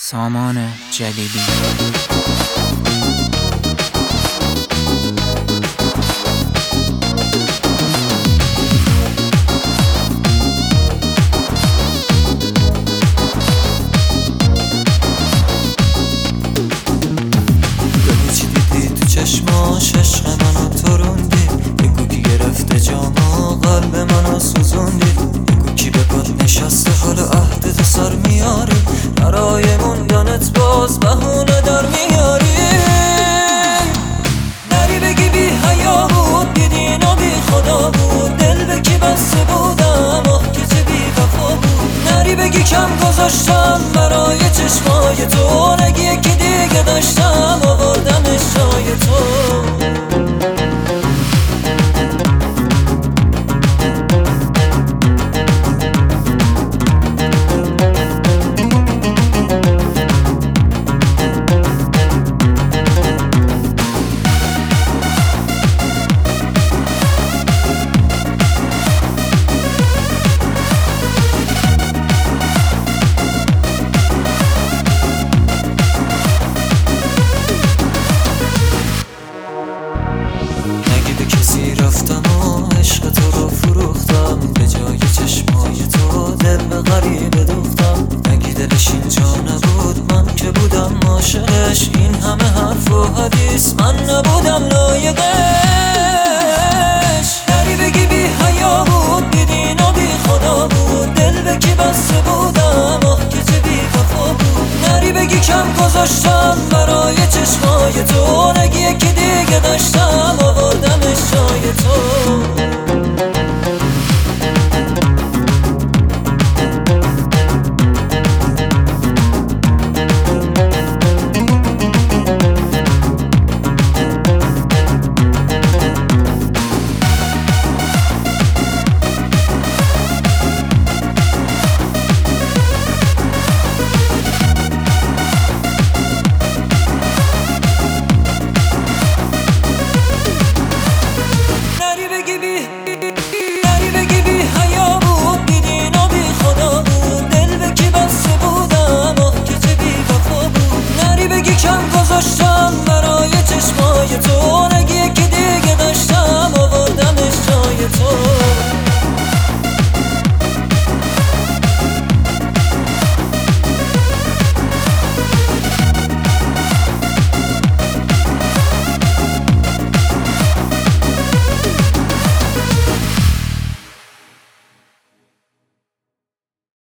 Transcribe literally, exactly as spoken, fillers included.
سامان جلیلی. چی دیدی تو چشماش عشق منو تروندی، بگو کی گرفته جامو قلب منو سوزوندی، بگو کی به پات نشسته حال عهد تو سر میاری، برای موندنت باز بهونه در میاری. نری بگی بی حیا بود، بی دین و بی خدا بود، دل به کی بسته بودم آه که چه بی وفا بود. نری بگی کم گذاشتم برای چشمای تو، نگی یکی دیگه داشتم آوردمش جای تو. کسی رفتم و عشق تو رو فروختم، به جای چشمای تو دل به غریبه دوختم. نگی دلش اینجا نبود، من که بودم عاشقش، این همه حرف و حدیث من نبودم لایقش. نری بگی بی حیا بود، بی دین و بی خدا بود، دل به کی بسته بودم آه که چه بی وفا بود. نری بگی کم گذاشتم برای چشمای تو، نگی یکی دیگه داشتم آوردمش جای تو.